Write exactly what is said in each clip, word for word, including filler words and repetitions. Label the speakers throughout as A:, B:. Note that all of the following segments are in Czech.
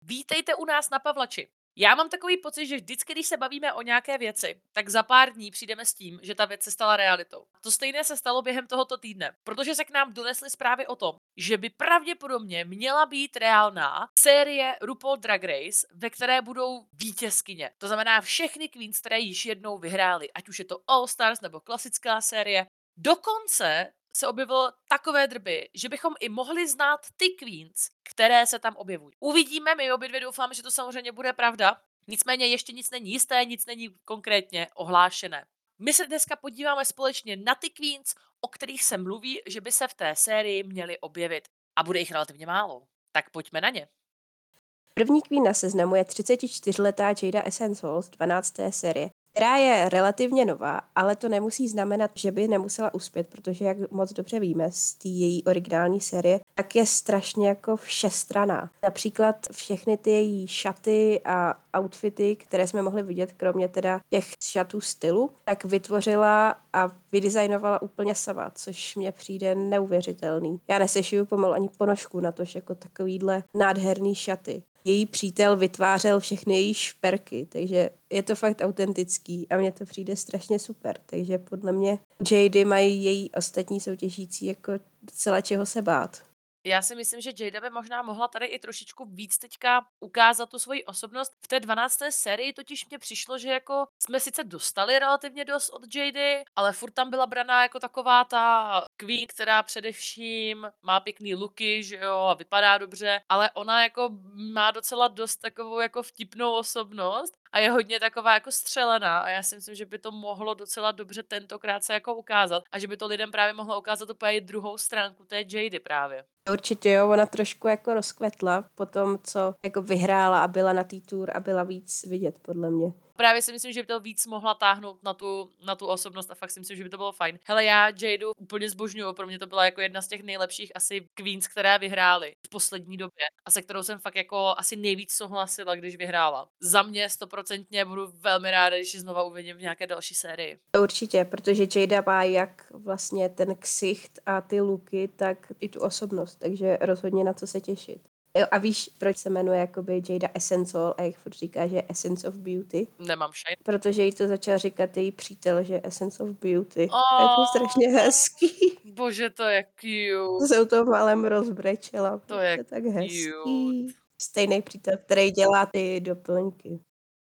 A: Vítejte u nás na Pavlači. Já mám takový pocit, že vždycky, když se bavíme o nějaké věci, tak za pár dní přijdeme s tím, že ta věc se stala realitou. To stejné se stalo během tohoto týdne, protože se k nám donesly zprávy o tom, že by pravděpodobně měla být reálná série RuPaul Drag Race, ve které budou vítězkyně. To znamená všechny queens, které již jednou vyhrály, ať už je to All Stars nebo klasická série. Dokonce se objevilo takové drby, že bychom i mohli znát ty queens, které se tam objevují. Uvidíme, my obě dvě doufáme, že to samozřejmě bude pravda. Nicméně ještě nic není jisté, nic není konkrétně ohlášené. My se dneska podíváme společně na ty queens, o kterých se mluví, že by se v té sérii měly objevit. A bude jich relativně málo. Tak pojďme na ně.
B: První queen na seznamu je třicetičtyřletá Jada Essence Hall z dvanácté série, která je relativně nová, ale to nemusí znamenat, že by nemusela uspět, protože jak moc dobře víme z té její originální série, tak je strašně jako všestranná. Například všechny ty její šaty a outfity, které jsme mohli vidět, kromě teda těch šatů stylu, tak vytvořila a vydizajnovala úplně sama, což mně přijde neuvěřitelný. Já nesešiju pomalu ani ponožku na to, že jako takovýhle nádherný šaty. Její přítel vytvářel všechny její šperky, takže je to fakt autentický a mně to přijde strašně super. Takže podle mě Jady mají její ostatní soutěžící jako docela čeho se bát.
A: Já si myslím, že Jada by možná mohla tady i trošičku víc teďka ukázat tu svoji osobnost. V té dvanácté sérii totiž mně přišlo, že jako jsme sice dostali relativně dost od Jady, ale furt tam byla braná jako taková ta queen, která především má pěkný looky, že jo, a vypadá dobře, ale ona jako má docela dost takovou jako vtipnou osobnost a je hodně taková jako střelená a já si myslím, že by to mohlo docela dobře tentokrát se jako ukázat a že by to lidem právě mohlo ukázat úplně druhou stránku té Jady právě.
B: Určitě jo, ona trošku jako rozkvetla po tom, co jako vyhrála a byla na té tour a byla víc vidět podle mě.
A: Právě si myslím, že by to víc mohla táhnout na tu, na tu osobnost a fakt si myslím, že by to bylo fajn. Hele, já Jadu úplně zbožňuju, pro mě to byla jako jedna z těch nejlepších asi queens, které vyhrály v poslední době a se kterou jsem fakt jako asi nejvíc souhlasila, když vyhrála. Za mě stoprocentně budu velmi ráda, když ji znova uvidím v nějaké další sérii.
B: Určitě, protože Jada má jak vlastně ten ksicht a ty looky, tak i tu osobnost, takže rozhodně na co se těšit. Jo, a víš, proč se jmenuje jakoby Jada Essence Hall a jak furt říká, že je Essence of Beauty?
A: Nemám šajn.
B: Protože jí to začal říkat její přítel, že Essence of Beauty.
A: Oh,
B: A je to strašně hezký.
A: bože, to je cute.
B: Se u toho málem rozbrečela.
A: To je
B: To je tak
A: cute.
B: hezký. Stejný přítel, který dělá ty doplňky.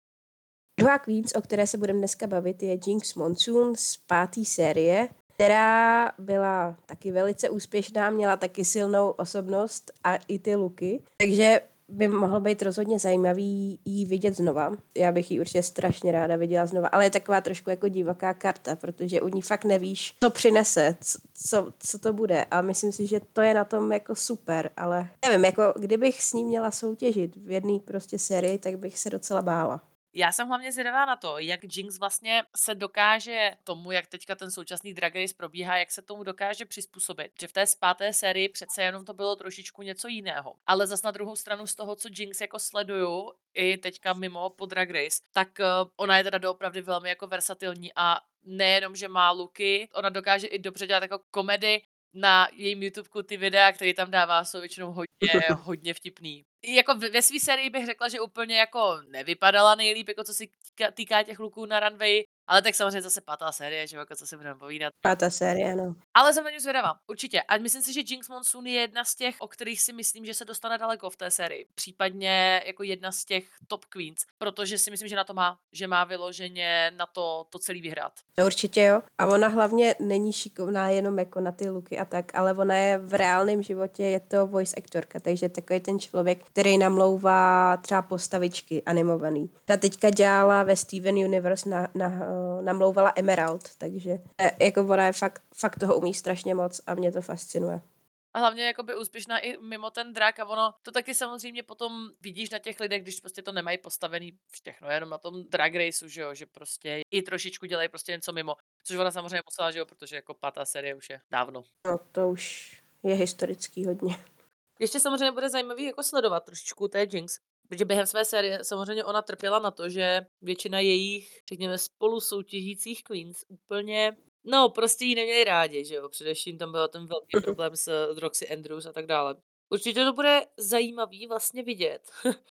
B: Druhá queens, o které se budeme dneska bavit, je Jinkx Monsoon z páté série, která byla taky velice úspěšná, měla taky silnou osobnost a i ty looky, takže by mohlo být rozhodně zajímavý jí vidět znova. Já bych ji určitě strašně ráda viděla znova, ale je taková trošku jako divoká karta, protože u ní fakt nevíš, co přinese, co, co, co to bude a myslím si, že to je na tom jako super, ale nevím, jako kdybych s ní měla soutěžit v jedné prostě sérii, tak bych se docela bála.
A: Já jsem hlavně zvědavá na to, jak Jinx vlastně se dokáže tomu, jak teďka ten současný Drag Race probíhá, jak se tomu dokáže přizpůsobit. Že v té páté sérii přece jenom to bylo trošičku něco jiného. Ale zas na druhou stranu z toho, co Jinx jako sleduju, i teďka mimo po Drag Race, tak uh, ona je teda doopravdy velmi jako versatilní a nejenom, že má looky, ona dokáže i dobře dělat jako komedy. Na jejím YouTubeku ty videa, které tam dává, jsou většinou hodně, hodně vtipný. Jako ve, ve své sérii bych řekla, že úplně jako nevypadala nejlíp, jako co se týká, týká těch luků na runway, ale tak samozřejmě zase pátá série, že jo, jako co si budeme povídat.
B: Pátá série, no.
A: Ale jsem na ní zvědavá, určitě. A myslím si, že Jinkx Monsoon je jedna z těch, o kterých si myslím, že se dostane daleko v té sérii. Případně jako jedna z těch top queens, protože si myslím, že na to má, že má vyloženě na to, to celý vyhrát.
B: No určitě jo. A ona hlavně není šikovná jenom jako na ty looky a tak, ale ona je v reálném životě, je to voice aktorka, takže takový ten člověk, který namlouvá třeba postavičky animovaný. Ta teďka dělala ve Steven Universe, na, na, namlouvala Emerald, takže jako ona je fakt, fakt toho umí strašně moc a mě to fascinuje.
A: A hlavně jakoby úspěšná i mimo ten drak a ono to taky samozřejmě potom vidíš na těch lidech, když prostě to nemají postavený všechno jenom na tom drag raceu, že jo, že prostě i trošičku dělají prostě něco mimo, což ona samozřejmě musela, že jo, protože jako pátá série už je dávno.
B: No to už je historický hodně.
A: Ještě samozřejmě bude zajímavý jako sledovat trošičku té Jinx, protože během své série samozřejmě ona trpěla na to, že většina jejich, řekněme, spolu soutěžících queens úplně, no prostě ji neměli rádi, že jo, především tam byl ten velký problém s Roxy Andrews a tak dále. Určitě to bude zajímavý vlastně vidět,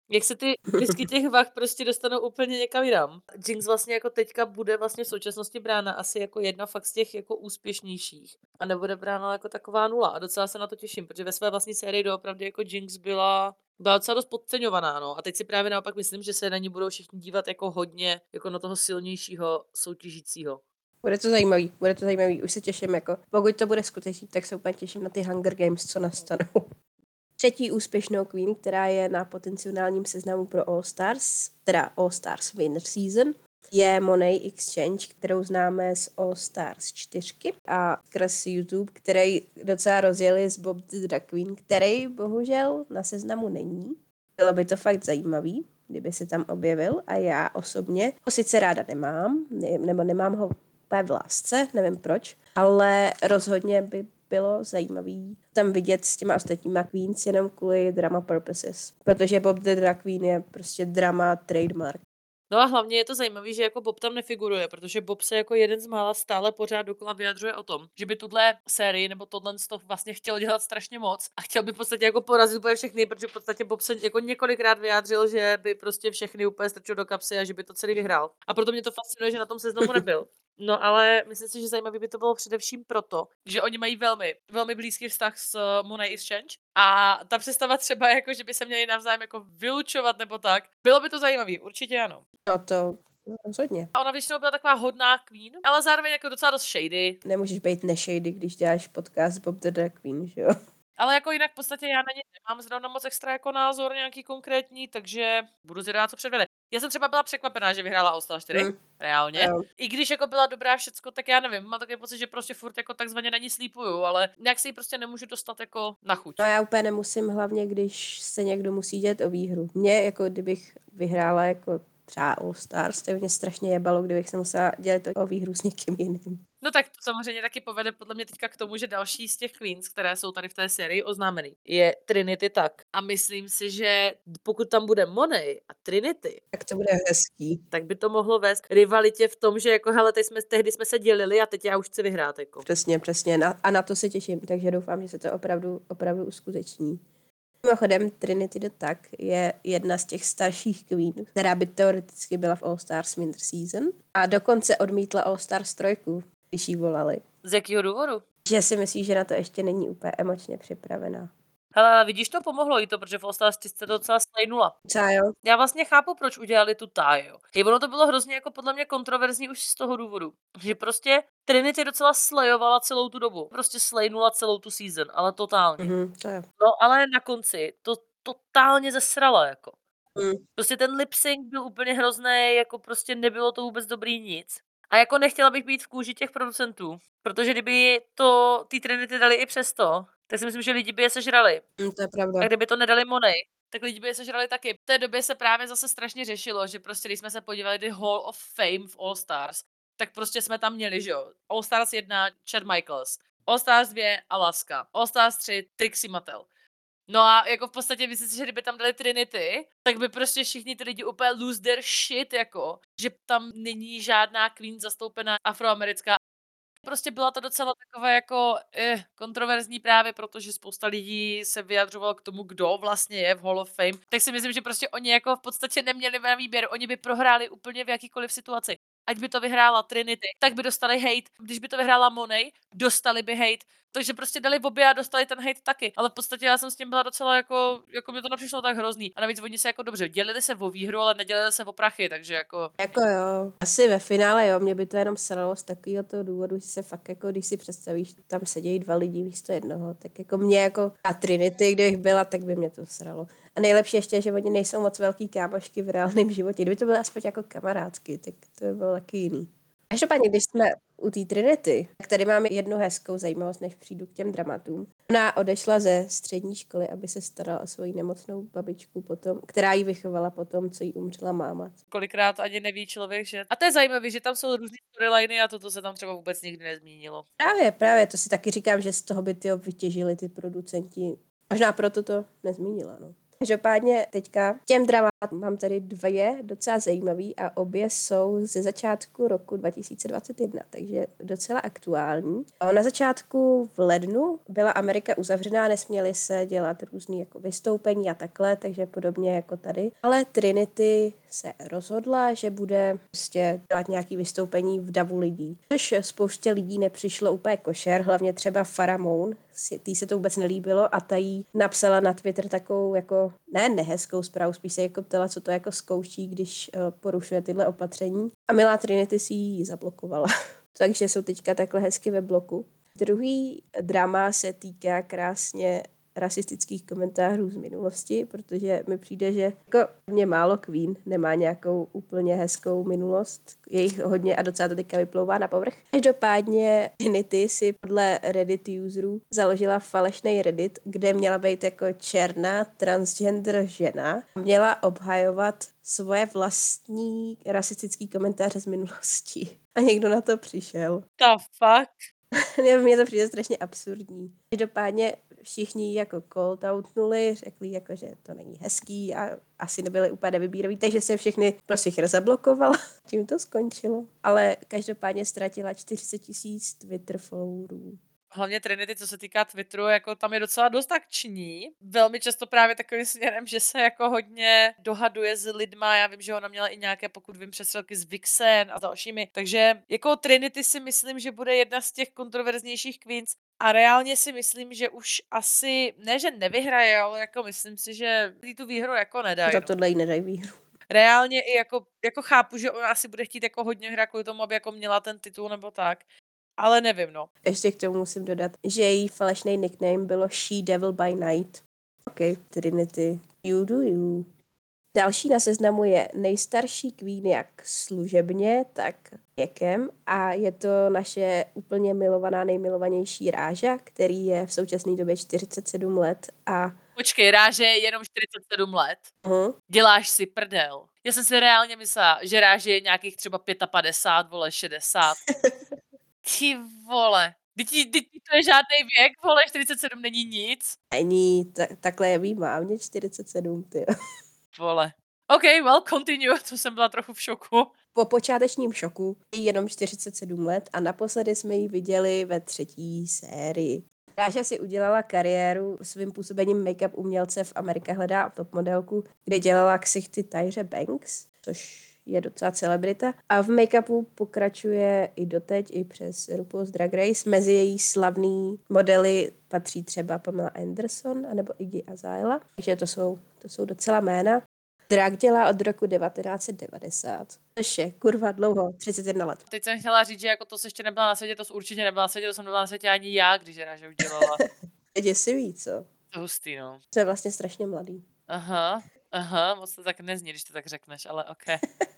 A: Jak se ty whisky těch vah prostě dostanou úplně někam jinam. Jinx vlastně jako teďka bude vlastně v současnosti brána asi jako jedna fakt z těch jako úspěšnějších a nebude brána jako taková nula a docela se na to těším, protože ve své vlastní sérii doopravdy jako Jinx byla byla docela dost podceňovaná, no. A teď si právě naopak myslím, že se na ní budou všichni dívat jako hodně jako na toho silnějšího soutěžícího.
B: Bude to zajímavý, bude to zajímavý, už se těším, jako pokud to bude skutečný, tak se úplně těším na ty Hunger Games, co nastanou. Třetí úspěšnou queen, která je na potenciálním seznamu pro All Stars, teda All Stars Winter Season, je Monét Exchange, kterou známe z All Stars čtyři a skrz YouTube, který docela rozjeli z Bob the Drag Queen, který bohužel na seznamu není. Bylo by to fakt zajímavý, kdyby se tam objevil a já osobně ho sice ráda nemám, ne, nebo nemám ho úplně v lásce, nevím proč, ale rozhodně by bylo zajímavý tam vidět s těma ostatníma queens jenom kvůli drama purposes, protože Bob the Drag Queen je prostě drama trademark.
A: No a hlavně je to zajímavé, že jako Bob tam nefiguruje, protože Bob se jako jeden z mála stále pořád dokola vyjadřuje o tom, že by tuhle sérii nebo tohle to vlastně chtěl dělat strašně moc a chtěl by v podstatě jako porazit úplně všechny, protože v podstatě Bob se jako několikrát vyjádřil, že by prostě všechny úplně strčil do kapsy a že by to celý vyhrál. A proto mě to fascinuje, že na tom seznamu nebyl. No ale myslím si, že zajímavý by to bylo především proto, že oni mají velmi, velmi blízký vztah s Monét Exchange a ta představa třeba jako, že by se měli navzájem jako vylučovat nebo tak, bylo by to zajímavý, určitě ano.
B: No to rozhodně.
A: A ona většinou byla taková hodná queen, ale zároveň jako docela dost shady.
B: Nemůžeš být neshady, když děláš podcast Bob the Drag Queen, že jo?
A: Ale jako jinak v podstatě já na ně nemám zrovna moc extra jako názor nějaký konkrétní, takže budu zvědavá, co předvede. Já jsem třeba byla překvapená, že vyhrála All Star čtyři,
B: Hmm.
A: reálně.
B: Jo.
A: I když jako byla dobrá všecko, tak já nevím, mám takový pocit, že prostě furt jako takzvaně na ní slípuju, ale nějak si ji prostě nemůžu dostat jako na chuť.
B: No já úplně nemusím, hlavně když se někdo musí dělat o výhru. Mě, jako kdybych vyhrála jako třeba All Stars, to by mě strašně jebalo, kdybych se musela dělat o výhru s někým jiným.
A: No tak to samozřejmě taky povede podle mě teďka k tomu, že další z těch queens, které jsou tady v té sérii oznámený, je Trinity tak. A myslím si, že pokud tam bude Monét a Trinity,
B: Tak to bude hezký.
A: tak by to mohlo vést k rivalitě v tom, že jako hele, teď jsme, tehdy jsme se dělili a teď já už chci vyhrát. Jako.
B: Přesně, přesně. Na, a na to se těším, takže doufám, že se to opravdu, opravdu uskuteční. Mimochodem, Trinity the Tak je jedna z těch starších queen, která by teoreticky byla v All Stars Winter Season a dokonce odmítla All Stars trojku, když jí volali.
A: Z jakého důvodu?
B: Že si myslí, že na to ještě není úplně emočně připravená.
A: Hele, ale vidíš, to pomohlo jí to, protože v All Stars se to docela slejnula.
B: Co jo?
A: Já vlastně chápu, proč udělali tu táj, jo. I ono to bylo hrozně jako podle mě kontroverzní už z toho důvodu, že prostě Trinity docela slejovala celou tu dobu. Prostě slejnula celou tu season, ale totálně.
B: Mhm, to jo.
A: No, ale na konci to totálně zesrala, jako.
B: Mm.
A: Prostě ten lip sync byl úplně hrozný, jako prostě nebylo to vůbec dobrý nic. A jako nechtěla bych být v kůži těch producentů, protože kdyby to ty Trinity dali i přesto, tak si myslím, že lidi by je sežrali.
B: Mm, to je pravda.
A: A kdyby to nedali Monét, tak lidi by je sežrali taky. V té době se právě zase strašně řešilo, že prostě když jsme se podívali do Hall of Fame v All Stars, tak prostě jsme tam měli, že jo, All Stars jedna Chad Michaels, All Stars dva Alaska, All Stars tři Trixie Mattel. No a jako v podstatě myslím si, že kdyby tam dali Trinity, tak by prostě všichni ty lidi úplně lose their shit, jako, že tam není žádná queen zastoupená afroamerická. Prostě byla to docela takové jako eh, kontroverzní právě, protože spousta lidí se vyjadřovalo k tomu, kdo vlastně je v Hall of Fame. Tak si myslím, že prostě oni jako v podstatě neměli na výběr, oni by prohráli úplně v jakýkoliv situaci. Ať by to vyhrála Trinity, tak by dostali hate. Když by to vyhrála Monét, dostali by hate. Takže prostě dali obě a dostali ten hate taky. Ale v podstatě já jsem s tím byla docela jako, jako mi to nepřišlo tak hrozný. A navíc oni se jako dobře dělili se o výhru, ale nedělili se o prachy, takže jako...
B: Jako jo. Asi ve finále jo, mě by to jenom sralo z takového toho důvodu, že se fakt jako, když si představíš, tam sedějí dva lidi místo jednoho, tak jako mě jako a Trinity, kdybych byla, tak by mě to sralo. A nejlepší ještě, že oni nejsou moc velký kámošky v reálném životě. Kdyby to byly aspoň jako kamarádky, tak to by bylo taky jiný. Každopádně, když jsme u té Trinity, tak tady máme jednu hezkou zajímavost, než přijdu k těm dramatům. Ona odešla ze střední školy, aby se starala o svoji nemocnou babičku potom, která ji vychovala potom, co jí umřela máma.
A: Kolikrát ani neví člověk, že... A to je zajímavé, že tam jsou různé storyliny a toto se tam třeba vůbec nikdy nezmínilo.
B: Právě, právě, to si taky říkám, že z toho by ty vytěžili ty producenti. Možná proto to nezmínila, no. Každopádně teďka těm dramatům mám tady dvě docela zajímavý a obě jsou ze začátku roku dva tisíce dvacet jedna, takže docela aktuální. A na začátku v lednu byla Amerika uzavřená, nesměly se dělat různý jako vystoupení a takhle, takže podobně jako tady. Ale Trinity se rozhodla, že bude prostě dělat nějaký vystoupení v davu lidí. Což spoustě lidí nepřišlo úplně košer, hlavně třeba Farrah Moon, tý se to vůbec nelíbilo a ta jí napsala na Twitter takovou jako, ne nehezkou zprávu, spíš se jako ptala, co to jako zkouší, když uh, porušuje tyhle opatření. A milá Trinity si ji zablokovala. Takže jsou teďka takhle hezky ve bloku. Druhý drama se týká krásně rasistických komentářů z minulosti, protože mi přijde, že jako mě málo Queen nemá nějakou úplně hezkou minulost. Je jich hodně a docela to teďka vyplouvá na povrch. Každopádně Trinity si podle Reddit userů založila falešný Reddit, kde měla být jako černá transgender žena. Měla obhajovat svoje vlastní rasistický komentáře z minulosti. A někdo na to přišel.
A: The fuck?
B: Mně to přijde strašně absurdní. Každopádně všichni jako called outnuli, řekli jako, že to není hezký a asi nebyli úplně nevybíraví, takže se všechny prostě zablokovala. Tím to skončilo. Ale každopádně ztratila čtyřicet tisíc Twitter followerů.
A: Hlavně Trinity, co se týká Twitteru, jako tam je docela dost akční. Velmi často právě takovým směrem, že se jako hodně dohaduje s lidma. Já vím, že ona měla i nějaké, pokud vím, přestřelky s Vixen a dalšími. Takže jako Trinity si myslím, že bude jedna z těch kontroverznějších queens. A reálně si myslím, že už asi, ne že nevyhraje, ale jako myslím si, že jí tu výhru jako nedají.
B: Za
A: No.
B: tohle jí nedají výhru.
A: Reálně i jako, jako chápu, že ona asi bude chtít jako hodně hrát kvůli tomu, aby jako měla ten titul nebo tak. Ale nevím, no.
B: Ještě k tomu musím dodat, že její falešný nickname bylo She Devil by Night. OK, Trinity, you do you. Další na seznamu je nejstarší queen jak služebně, tak věkem a je to naše úplně milovaná, nejmilovanější Ráža, který je v současné době čtyřicet sedm let a...
A: Počkej, Ráže je jenom čtyřicet sedm let.
B: Uh-huh.
A: Děláš si prdel. Já jsem si reálně myslela, že Ráže je nějakých třeba padesát pět, vole, šedesát. Ty vole. Teď to je žádný věk, vole, čtyřicet sedm není nic.
B: Není, ta, takhle je mý mámě čtyřicet sedm, ty.
A: Vole. OK, well, continue, to jsem byla trochu v šoku.
B: Po počátečním šoku je jenom čtyřicet sedm let a naposledy jsme ji viděli ve třetí sérii. Ráža si udělala kariéru svým působením make-up umělce v Amerika hledá top modelku, kde dělala ksichty Tyře Banks, což je docela celebrita. A v make-upu pokračuje i doteď, i přes RuPaul's Drag Race. Mezi její slavný modely patří třeba Pamela Anderson anebo Iggy Azalea. Takže to jsou, to jsou docela jména. Drag dělá od roku devatenáct set devadesát, což je kurva dlouho, třicet jedna let.
A: Teď jsem chtěla říct, že jako to se ještě nebyla na světě, to jsi určitě nebyla na světě, to jsem nebyla na světě ani já, když Ráže udělala.
B: Je děsivý, co?
A: To hustý, no.
B: To je vlastně strašně mladý.
A: Aha, aha, moc to tak nezní, když to tak řekneš, ale OK.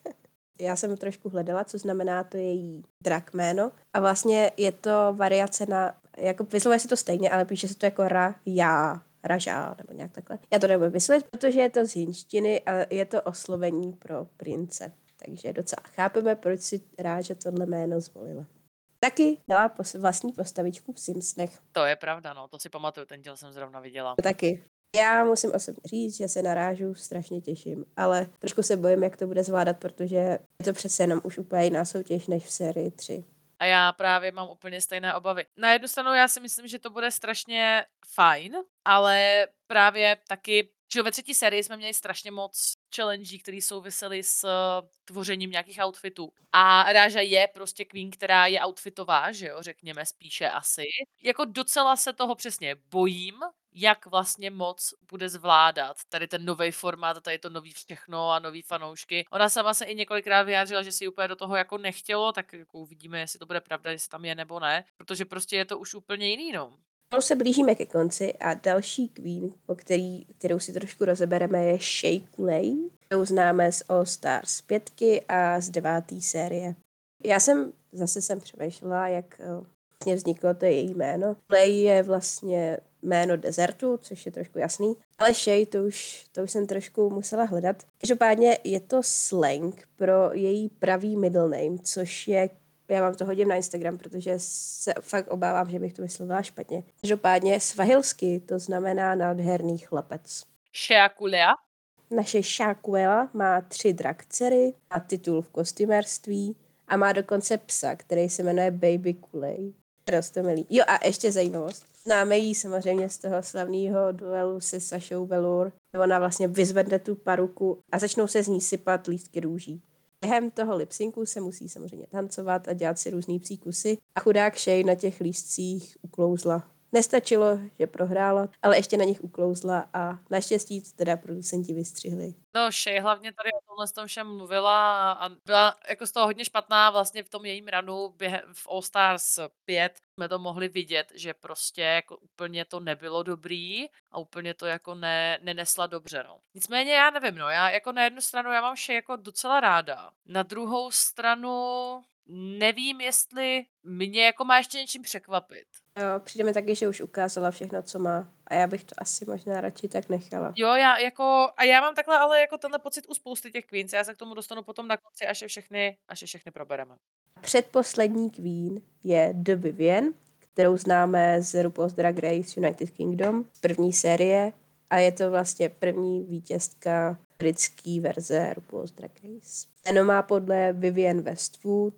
B: Já jsem trošku hledala, co znamená to její drag jméno a vlastně je to variace na, jako vyslovuje se to stejně, ale píše se to jako ra, já. Ražá, nebo nějak takhle. Já to nebudu vysvětlit, protože je to z hindštiny a je to oslovení pro prince. Takže docela chápeme, proč si Ráža tohle jméno zvolila. Taky dala pos- vlastní postavičku v Simpsonech.
A: To je pravda, no, to si pamatuju, ten díl jsem zrovna viděla.
B: Taky. Já musím osobně říct, že se na Rážu strašně těším, ale trošku se bojím, jak to bude zvládat, protože je to přece jenom už úplně jiná soutěž než v sérii tři.
A: A já právě mám úplně stejné obavy. Na jednu stranu já si myslím, že to bude strašně fajn, ale právě taky, že ve třetí sérii jsme měli strašně moc challenge, které souvisely s uh, tvořením nějakých outfitů. A Ráža je prostě queen, která je outfitová, že jo, řekněme spíše asi. Jako docela se toho přesně bojím, jak vlastně moc bude zvládat tady ten nový formát, tady to nový všechno a nový fanoušky. Ona sama se i několikrát vyjádřila, že si úplně do toho jako nechtělo, tak jako uvidíme, jestli to bude pravda, jestli tam je nebo ne, protože prostě je to už úplně jiný, no.
B: No se blížíme ke konci a další queen, o který, kterou si trošku rozebereme, je Shea Coulee, kterou známe z All Stars pětky a z deváté série. Já jsem zase jsem přemýšlela, jak vlastně vzniklo to její jméno. Coulee je vlastně jméno dezertu, což je trošku jasný, ale Shea to už, to už jsem trošku musela hledat. Každopádně je to slang pro její pravý middle name, což je, já vám to hodím na Instagram, protože se fakt obávám, že bych to vyslovila špatně. Každopádně svahilsky to znamená nádherný chlapec.
A: Shea Coulee.
B: Naše Shaquella má tři drag dcery, má titul v kostýmerství a má dokonce psa, který se jmenuje Baby Kool-Aid. Dost to milý. Jo a ještě zajímavost. Známe jí samozřejmě z toho slavného duelu se Sašou Velour. Ona vlastně vyzvedne tu paruku a začnou se z ní sypat lístky růží. Během toho lipsynku se musí samozřejmě tancovat a dělat si různý psí kusy a chudák Shay na těch lístcích uklouzla. Nestačilo, že prohrála, ale ještě na nich uklouzla a naštěstí to teda producenti vystřihli.
A: No, Shay hlavně tady o tomhle tom všem mluvila a byla jako z toho hodně špatná vlastně v tom jejím runu během v All Stars pět jsme to mohli vidět, že prostě jako úplně to nebylo dobrý a úplně to jako ne, nenesla dobře, no. Nicméně já nevím, no, já jako na jednu stranu já mám Shay jako docela ráda. Na druhou stranu nevím, jestli mě jako má ještě něčím překvapit.
B: Jo, přijde mi taky, že už ukázala všechno, co má. A já bych to asi možná radši tak nechala.
A: Jo, já jako, a já mám takhle ale jako tenhle pocit u spousty těch queens, já se k tomu dostanu potom na konci, až je všechny, až je všechny probereme.
B: Předposlední queen je The Vivian, kterou známe z RuPaul's Drag Race United Kingdom, první série a je to vlastně první vítězka britské verze RuPaul's Drag Race. Jméno má podle Vivian Westwood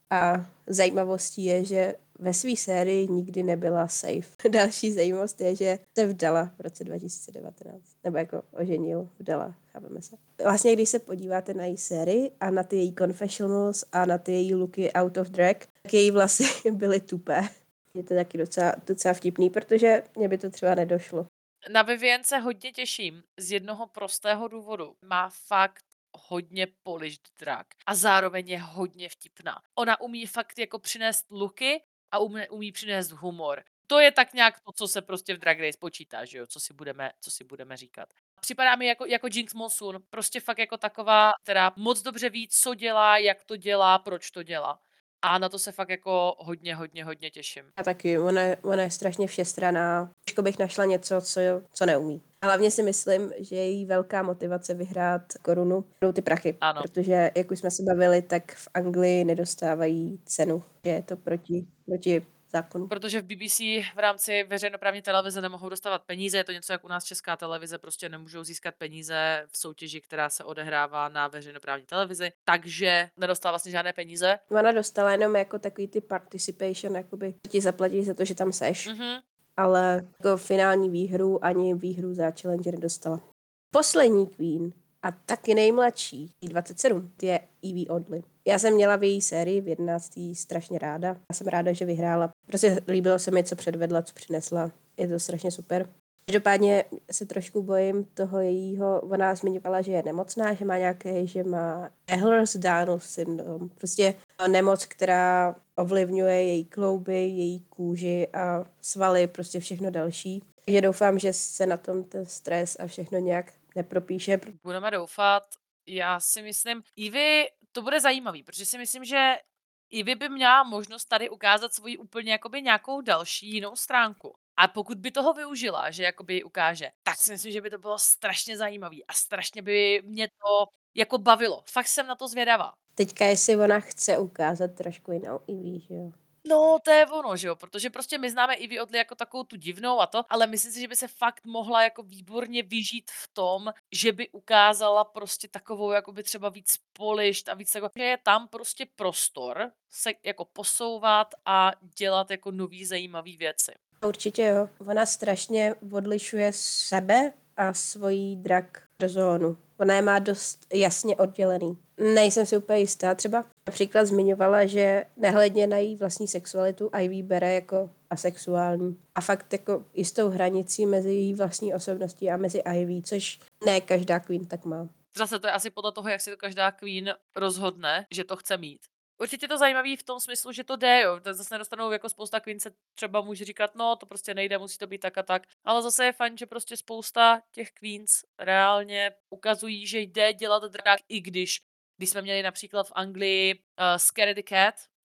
B: a zajímavostí je, že ve své sérii nikdy nebyla safe. Další zajímavost je, že se vdala v roce dva tisíce devatenáct. Nebo jako oženil, vdala, chápeme se. Vlastně, když se podíváte na její sérii a na ty její confessionals a na ty její looky out of drag, tak její vlasy byly tupé. Je to taky docela, docela vtipný, protože mě by to třeba nedošlo.
A: Na Vivian se hodně těším z jednoho prostého důvodu. Má fakt hodně polished drag a zároveň je hodně vtipná. Ona umí fakt jako přinést looky a umí, umí přinést humor. To je tak nějak to, co se prostě v Drag Race počítá, že jo, co si budeme, co si budeme říkat. Připadá mi jako, jako Jinx Monsoon, prostě fakt jako taková, která moc dobře ví, co dělá, jak to dělá, proč to dělá. A na to se fakt jako hodně, hodně, hodně těším.
B: A taky, ona, je- ona je strašně všestranná. Těžko bych našla něco, co, co neumí. A hlavně si myslím, že její velká motivace vyhrát korunu budou ty prachy.
A: Ano.
B: Protože, jak už jsme se bavili, tak v Anglii nedostávají cenu. Že je to proti, proti zákonu.
A: Protože v B B C v rámci veřejnoprávní televize nemohou dostávat peníze, je to něco jak u nás Česká televize, prostě nemůžou získat peníze v soutěži, která se odehrává na veřejnoprávní televizi, takže nedostala vlastně žádné peníze.
B: Ona dostala jenom jako takový ty participation, jakoby ti zaplatí za to, že tam seš.
A: Mhm.
B: Ale jako finální výhru ani výhru za Challenger nedostala. Poslední queen a taky nejmladší, jí dvacet sedm, je Evie Oddly. Já jsem měla v její sérii v jedenácté strašně ráda. Já jsem ráda, že vyhrála. Prostě líbilo se mi, co předvedla, co přinesla. Je to strašně super. Každopádně se trošku bojím toho jejího, ona zmiňovala, že je nemocná, že má nějaké, že má Ehlers-Danlos syndrom. Prostě nemoc, která ovlivňuje její klouby, její kůži a svaly, prostě všechno další. Takže doufám, že se na tom ten stres a všechno nějak nepropíše.
A: Budeme doufat. Já si myslím, Ivy, to bude zajímavý, protože si myslím, že Ivy by měla možnost tady ukázat svoji úplně jakoby nějakou další jinou stránku. A pokud by toho využila, že jakoby ji ukáže, tak si myslím, že by to bylo strašně zajímavý a strašně by mě to jako bavilo. Fakt jsem na to zvědavá.
B: Teďka, jestli ona chce ukázat trošku jinou Ivy, že jo.
A: No, to je ono, že jo, protože prostě my známe Ivy Oddly jako takovou tu divnou a to, ale myslím si, že by se fakt mohla jako výborně vyžít v tom, že by ukázala prostě takovou jakoby třeba víc polished a víc jako, že je tam prostě prostor se jako posouvat a dělat jako nový zajímavý věci.
B: Určitě jo. Ona strašně odlišuje sebe a svoji drag zónu. Ona je má dost jasně oddělený. Nejsem si úplně jistá. Třeba například zmiňovala, že nehledně na její vlastní sexualitu Ivy bere jako asexuální. A fakt jako jistou hranicí mezi její vlastní osobností a mezi Ivy, což ne každá queen tak má.
A: Zase to je asi podle toho, jak si to každá queen rozhodne, že to chce mít. Určitě to zajímavý v tom smyslu, že to jde, jo. To zase nedostanou jako spousta queen se třeba může říkat, no to prostě nejde, musí to být tak a tak. Ale zase je fajn, že prostě spousta těch queens reálně ukazují, že jde dělat drag, i když, když jsme měli například v Anglii uh, Scary the Cat,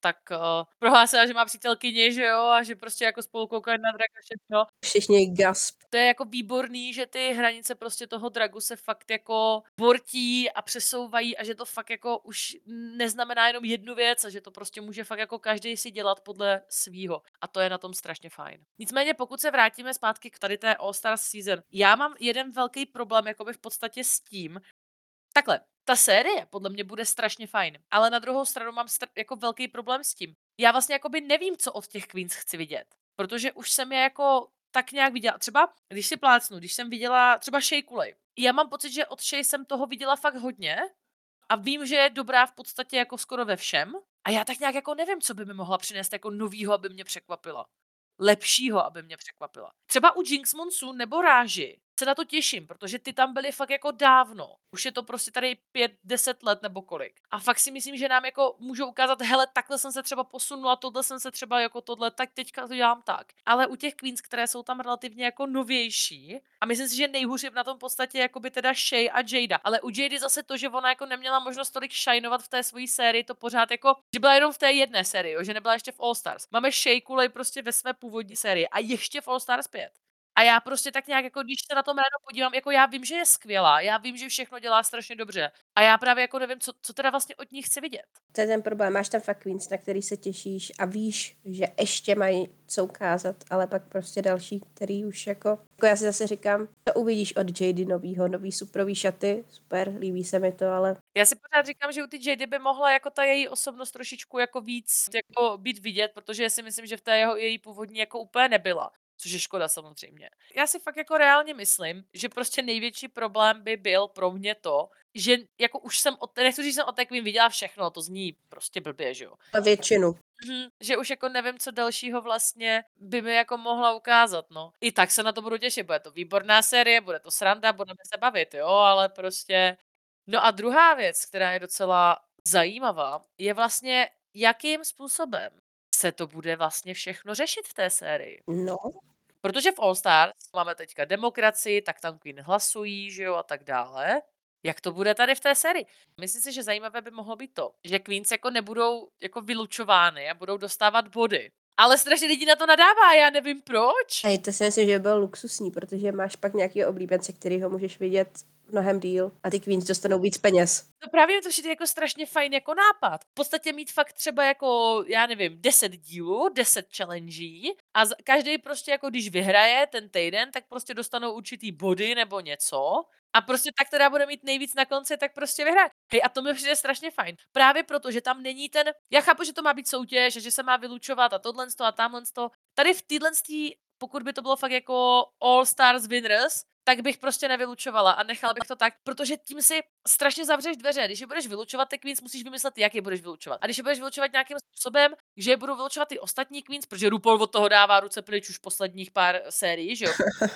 A: tak, uh, prohlásila, že má přítelkyni, že jo, a že prostě jako spolu koukají na drak a všechno.
B: Všichni gasp.
A: To je jako výborný, že ty hranice prostě toho dragu se fakt jako bortí a přesouvají a že to fakt jako už neznamená jenom jednu věc a že to prostě může fakt jako každý si dělat podle svýho. A to je na tom strašně fajn. Nicméně pokud se vrátíme zpátky k tady té All Stars season, já mám jeden velký problém jakoby v podstatě s tím, takhle, ta série podle mě bude strašně fajn, ale na druhou stranu mám str- jako velký problém s tím. Já vlastně jakoby nevím, co od těch Queens chci vidět, protože už jsem je jako tak nějak viděla. Třeba, když si plácnu, když jsem viděla třeba Shea Coulee. Já mám pocit, že od Shea jsem toho viděla fakt hodně a vím, že je dobrá v podstatě jako skoro ve všem. A já tak nějak jako nevím, co by mi mohla přinést jako novýho, aby mě překvapila. Lepšího, aby mě překvapila. Třeba u Jinx Monsoon nebo Ráži se na to těším, protože ty tam byly fakt jako dávno. Už je to prostě tady pět, deset let nebo kolik. A fakt si myslím, že nám jako můžou ukázat, hele, takhle jsem se třeba posunula, tohle jsem se třeba jako tohle, tak teďka to dělám tak. Ale u těch Queens, které jsou tam relativně jako novější, a myslím si, že nejhůř je na tom podstatě jako by teda Shea a Jada. Ale u Jady zase to, že ona jako neměla možnost tolik shineovat v té své sérii, to pořád jako, že byla jenom v té jedné sérii, jo, že nebyla ještě v All Stars. Máme Shea Coulee prostě ve své původní sérii a ještě v All Stars pět. A já prostě tak nějak, jako když se na to jméno podívám, jako já vím, že je skvělá, já vím, že všechno dělá strašně dobře. A já právě jako nevím, co, co teda vlastně od ní chci vidět.
B: To je ten problém. Máš tam fakt Queens, na který se těšíš a víš, že ještě mají co ukázat, ale pak prostě další, který už jako... Jako já si zase říkám, to uvidíš od Jady novýho, nový suprový šaty, super, líbí se mi to, ale...
A: Já si pořád říkám, že u ty Jady by mohla jako ta její osobnost trošičku jako víc jako být vidět, protože si myslím, že v té jeho, její původní jako úplně nebyla. Což je škoda samozřejmě. Já si fakt jako reálně myslím, že prostě největší problém by byl pro mě to, že jako už jsem od, nechci říct, že jsem od té Queen viděla všechno, to zní prostě blbě, že jo.
B: A většinu.
A: Mhm, že už jako nevím, co dalšího vlastně by mi jako mohla ukázat, no. I tak se na to budu těšit, bude to výborná série, bude to sranda, budeme se bavit, jo, ale prostě... No a druhá věc, která je docela zajímavá, je vlastně, jakým způsobem se to bude vlastně všechno řešit v té sérii.
B: No.
A: Protože v All Stars máme teďka demokracii, tak tam Queen hlasují, že jo, a tak dále. Jak to bude tady v té sérii? Myslím si, že zajímavé by mohlo být to, že Queens jako nebudou jako vylučovány a budou dostávat body. Ale strašně lidí na to nadává, já nevím proč.
B: Hej, to si myslím, že by bylo luxusní, protože máš pak nějaký oblíbence, který ho můžeš vidět mnohem díl a ty Queens dostanou víc peněz.
A: No právě mi to přijde jako strašně fajn jako nápad. V podstatě mít fakt třeba jako, já nevím, deset dílů, deset challengí a z- každý prostě jako když vyhraje ten týden, tak prostě dostanou určitý body nebo něco a prostě tak, která bude mít nejvíc na konci, tak prostě vyhraje. Hej, a to mi přijde strašně fajn. Právě proto, že tam není ten, já chápu, že to má být soutěž, a že se má vylučovat a tohle a tamhle to. Tady v téhle, pokud by to bylo fakt jako All Stars Winners, tak bych prostě nevylučovala a nechala bych to tak, protože tím si strašně zavřeš dveře. Když je budeš vylučovat ty Queens, musíš vymyslet, jak je budeš vylučovat. A když je budeš vylučovat nějakým způsobem, že je budou vylučovat ty ostatní Queens, protože RuPaul od toho dává ruce pryč už posledních pár sérií, že jo.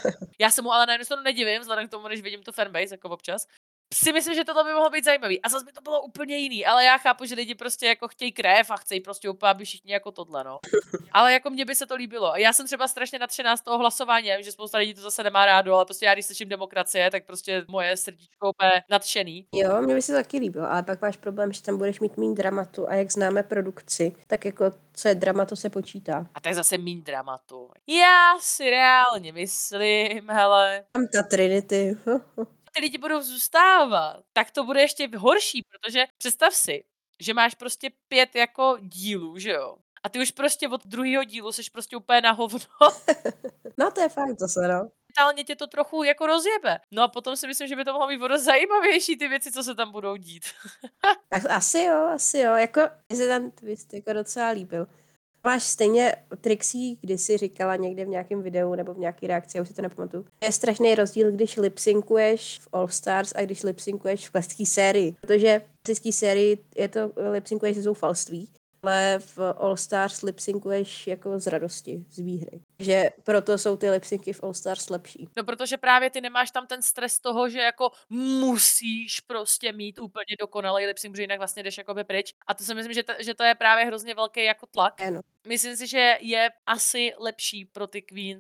A: Já se mu ale na jednu stranu nedivím, vzhledem k tomu, když vidím to fanbase, jako občas. Si myslím, že tohle by mohlo být zajímavý. A zase by to bylo úplně jiný, ale já chápu, že lidi prostě jako chtějí krev a chtějí prostě úplně, aby všichni jako tohle, no. Ale jako mně by se to líbilo. Já jsem třeba strašně nadšená z toho hlasování, já vím, že spousta lidí to zase nemá rádo, ale prostě já, když slyším demokracie, tak prostě moje srdíčko úplně nadšený.
B: Jo, mně by se to taky líbilo, ale pak máš problém, že tam budeš mít méně dramatu a jak známe produkci, tak jako co je drama, to se počítá.
A: A to je zase míň dramatu. Já si reálně myslím, hele,
B: Tam ta Trinity.
A: ty lidi budou zůstávat, tak to bude ještě horší, protože představ si, že máš prostě pět jako dílů, že jo? A ty už prostě od druhého dílu jsi prostě úplně na hovno.
B: No to je fakt zase, no.
A: Mentálně tě to trochu jako rozjebe. No a potom si myslím, že by to mohlo být o dost zajímavější ty věci, co se tam budou dít.
B: Tak asi jo, asi jo, jako mně se ten twist jako docela líbil. Máš stejně Trixie kdysi říkala někde v nějakém videu nebo v nějaké reakci, já už si to nepamatuju. Je strašný rozdíl, když lipsynkuješ v All Stars a když lipsynkuješ v klasické sérii. Protože v klasické sérii je to lipsynkuješ ze zoufalství, ale v All Stars lipsynkuješ jako z radosti, z výhry. Že proto jsou ty lipsynky v All Stars lepší.
A: No protože právě ty nemáš tam ten stres toho, že jako musíš prostě mít úplně dokonalý lipsync, protože jinak vlastně jdeš jakoby pryč. A to si myslím, že to, že to je právě hrozně velký jako tlak.
B: Ano.
A: Myslím si, že je asi lepší pro ty Queens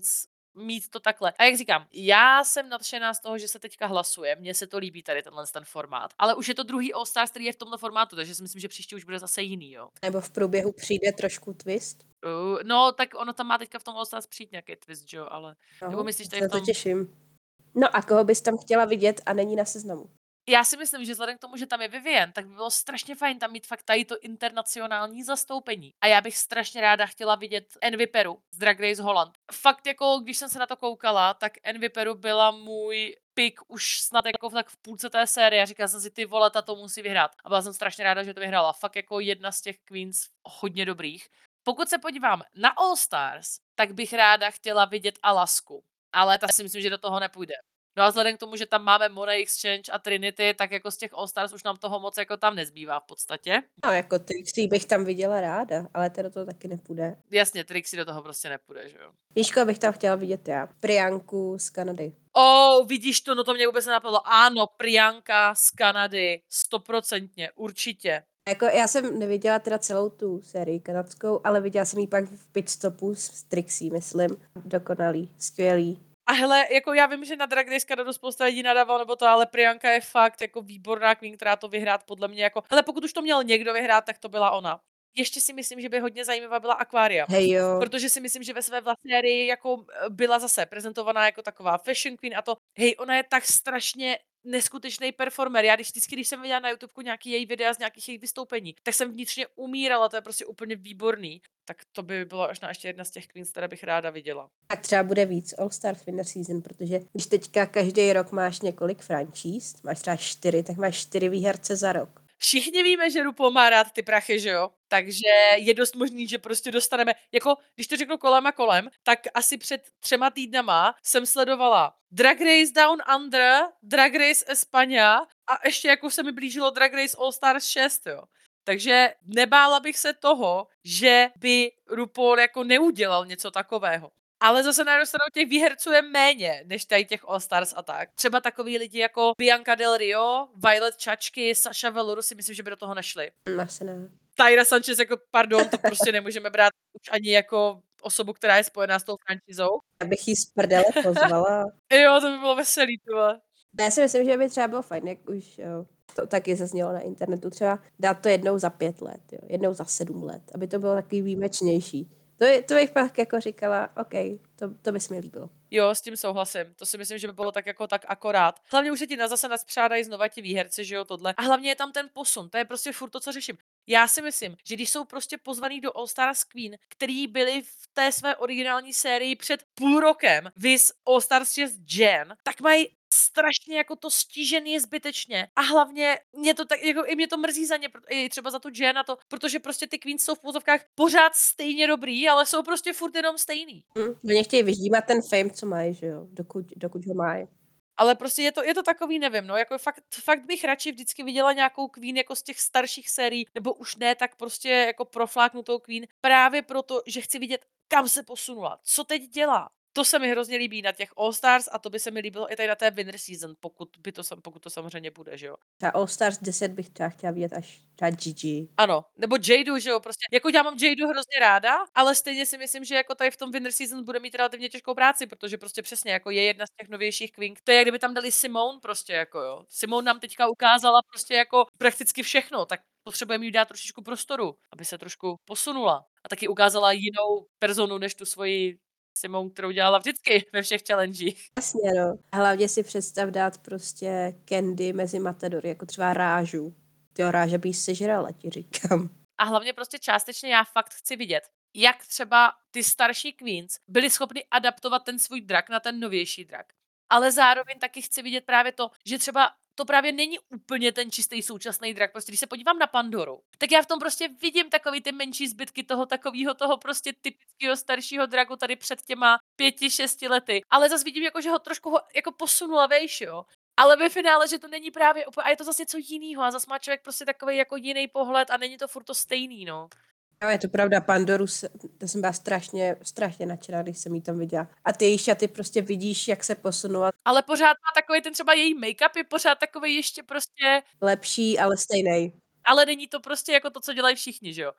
A: mít to takhle. A jak říkám, já jsem nadšená z toho, že se teďka hlasuje. Mně se to líbí tady tenhle ten formát. Ale už je to druhý All Stars, který je v tomhle formátu, takže si myslím, že příště už bude zase jiný, jo.
B: Nebo v průběhu přijde trošku twist.
A: Uh, no, tak ono tam má teďka v tom All Stars přijít nějaký twist, jo, ale...
B: No,
A: Nebo myslíš tady
B: se
A: v
B: to
A: tom...
B: těším. No a koho bys tam chtěla vidět a není na seznamu?
A: Já si myslím, že vzhledem k tomu, že tam je Vivien, tak by bylo strašně fajn tam mít fakt tady to internacionální zastoupení. A já bych strašně ráda chtěla vidět Envy Peru z Drag Race Holland. Fakt jako, když jsem se na to koukala, tak Envy Peru byla můj pick už snad jako tak v půlce té série. Říkala jsem si, ty vole, ta to musí vyhrát. A byla jsem strašně ráda, že to vyhrála. Fakt jako jedna z těch queens hodně dobrých. Pokud se podívám na All Stars, tak bych ráda chtěla vidět Alasku. Ale ta si myslím, že do toho nepůjde. No a vzhledem k tomu, že tam máme Money Exchange a Trinity, tak jako z těch All Stars už nám toho moc jako tam nezbývá v podstatě.
B: No jako Trixie bych tam viděla ráda, ale to do toho taky nepůjde.
A: Jasně, Trixie do toho prostě nepůjde, že jo.
B: Víš, koho bych tam chtěla vidět já? Priyanku z Kanady.
A: Oh, vidíš to, no to mě vůbec nenapadlo. Ano, Priyanka z Kanady, stoprocentně, určitě.
B: Jako já jsem neviděla teda celou tu sérii kanadskou, ale viděla jsem ji pak v pitstopu s Trixie, myslím. Dokonalý, skvělý.
A: A hele, jako já vím, že na Drag Race Kanadu spousta lidí nadával nebo to, ale Priyanka je fakt jako výborná queen, která to vyhrát podle mě jako... Hele, pokud už to měl někdo vyhrát, tak to byla ona. Ještě si myslím, že by hodně zajímavá byla Aquaria.
B: Hej jo.
A: Protože si myslím, že ve své vlastní sérii jako byla zase prezentovaná jako taková fashion queen a to, hej, ona je tak strašně neskutečný performer. Já když vždycky, když jsem viděla na YouTube nějaký její videa z nějakých jejich vystoupení, tak jsem vnitřně umírala, to je prostě úplně výborný. Tak to by bylo až na ještě jedna z těch queens, které bych ráda viděla.
B: Tak třeba bude víc All Stars Winter Season, protože když teďka každý rok máš několik franšíz, máš třeba čtyři, tak máš čtyři výherce za rok.
A: Všichni víme, že RuPaul má rád ty prachy, že jo? Takže je dost možný, že prostě dostaneme, jako když to řeknu kolem a kolem, tak asi před třema týdnama jsem sledovala Drag Race Down Under, Drag Race España a ještě jako se mi blížilo Drag Race All Stars šest, jo. Takže nebála bych se toho, že by RuPaul jako neudělal něco takového. Ale zase na jednu stranu těch výherců je méně, než tady těch All Stars a tak. Třeba takový lidi jako Bianca Del Rio, Violet Chachki, Sasha Velour si myslím, že by do toho nešli.
B: Asi ne.
A: Tyra Sanchez, jako pardon, to prostě nemůžeme brát už ani jako osobu, která je spojená s tou franšízou.
B: Abych jí z prdele pozvala.
A: Jo, to by bylo veselý, tohle.
B: Já si myslím, že by třeba bylo fajn, jak už jo, to taky zaznělo na internetu, třeba dát to jednou za pět let, jo, jednou za sedm let, aby to bylo takový výjimečnější. To, je, to bych pak jako říkala, OK, to, to by se mi líbilo.
A: Jo, s tím souhlasím. To si myslím, že by bylo tak jako tak akorát. Hlavně už se ti na zase naspřádají znova ti výherci, že jo, tohle. A hlavně je tam ten posun. To je prostě furt to, co řeším. Já si myslím, že když jsou prostě pozvaný do All Stars Queen, který byli v té své originální sérii před půl rokem, vis All Stars šest Jen, tak mají strašně jako to stížený zbytečně. A hlavně mě to tak, jako i mě to mrzí za ně, i třeba za tu Jen a to, protože prostě ty queens jsou v pozovkách pořád stejně dobrý, ale jsou prostě furt jenom stejný.
B: Hm, oni chtějí vyždímat ten fame, co mají, že jo, dokud, dokud ho mají.
A: Ale prostě je to, je to takový, nevím, no, jako fakt, fakt bych radši vždycky viděla nějakou queen jako z těch starších sérií, nebo už ne, tak prostě jako profláknutou queen, právě proto, že chci vidět, kam se posunula, co teď dělá. To se mi hrozně líbí na těch All Stars a to by se mi líbilo i tady na té Winter Season, pokud, by to, sam- pokud to samozřejmě bude, že jo.
B: Třeba All Stars deset bych třeba chtěla vidět až třeba Gigi.
A: Ano, nebo Jadu, že jo, prostě, jako já mám Jadu hrozně ráda, ale stejně si myslím, že jako tady v tom Winter Season bude mít relativně těžkou práci, protože prostě přesně, jako je jedna z těch novějších queen, to je, jak kdyby tam dali Simone prostě, jako jo. Simone nám teďka ukázala prostě jako prakticky všechno, tak potřebujeme jí dát trošičku prostoru, aby se trošku posunula. A taky ukázala jinou personu, než tu svoji Simone, kterou dělala vždycky ve všech challengech.
B: Jasně, no. Hlavně si představ dát prostě Candy mezi Matadory, jako třeba Rážu. Tyjo, Ráža by jí sežrala, ti říkám.
A: A hlavně prostě částečně já fakt chci vidět, jak třeba ty starší queens byly schopny adaptovat ten svůj drak na ten novější drak. Ale zároveň taky chci vidět právě to, že třeba to právě není úplně ten čistý současný drak. Prostě když se podívám na Pandoru, tak já v tom prostě vidím takový ty menší zbytky toho takového toho prostě typického staršího draku tady před těma pěti, šesti lety. Ale zase vidím, jako, že ho trošku ho, jako posunula vejš, jo. Ale ve finále, že to není právě úplně, a je to zase něco jiného a zase má člověk prostě takový jako jiný pohled a není to furt to stejný, no.
B: Jo, je to pravda, Pandoru, se, to jsem byla strašně, strašně nadšená, když jsem jí tam viděla. A ty její šaty prostě vidíš, jak se posunula.
A: Ale pořád má takový ten třeba její make-up je pořád takový ještě prostě,
B: Lepší, ale stejnej.
A: ale není to prostě jako to, co dělají všichni, že jo.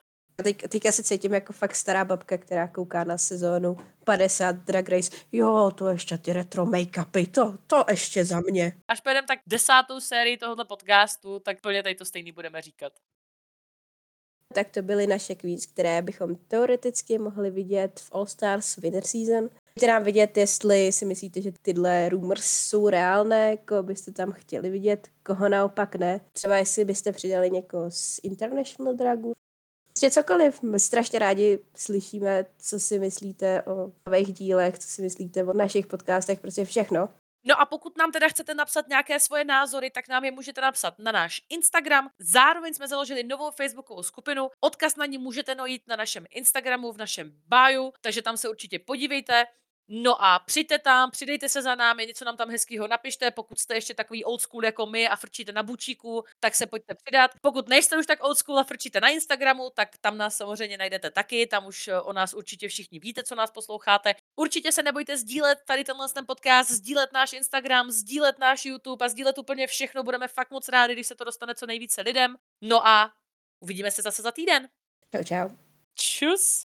B: A teď, teďka se cítím jako fakt stará babka, která kouká na sezónu padesát Drag Race. Jo, to ještě ty retro make-upy, to, to ještě za mě.
A: Až pojedeme tak desátou sérii tohoto podcastu, tak plně tady to stejný budeme říkat.
B: Tak to byly naše queens, které bychom teoreticky mohli vidět v All Stars Winter Season. Můžete nám vidět, jestli si myslíte, že tyhle rumors jsou reálné, koho byste tam chtěli vidět, koho naopak ne. Třeba jestli byste přidali někoho z International Dragu. Prostě cokoliv. My strašně rádi slyšíme, co si myslíte o nových dílech, co si myslíte o našich podcastech, prostě všechno.
A: No a pokud nám teda chcete napsat nějaké svoje názory, tak nám je můžete napsat na náš Instagram. Zároveň jsme založili novou facebookovou skupinu. Odkaz na ní můžete najít na našem Instagramu, v našem bio, takže tam se určitě podívejte. No a přijďte tam, přidejte se za námi, něco nám tam hezkýho napište, pokud jste ještě takový old school jako my a frčíte na bučíku, tak se pojďte přidat. Pokud nejste už tak old school a frčíte na Instagramu, tak tam nás samozřejmě najdete taky, tam už o nás určitě všichni víte, co nás posloucháte. Určitě se nebojte sdílet tady tenhle ten podcast, sdílet náš Instagram, sdílet náš YouTube a sdílet úplně všechno, budeme fakt moc rádi, když se to dostane co nejvíce lidem. No a uvidíme se zase za týden.
B: Čau, čau.
A: Čus!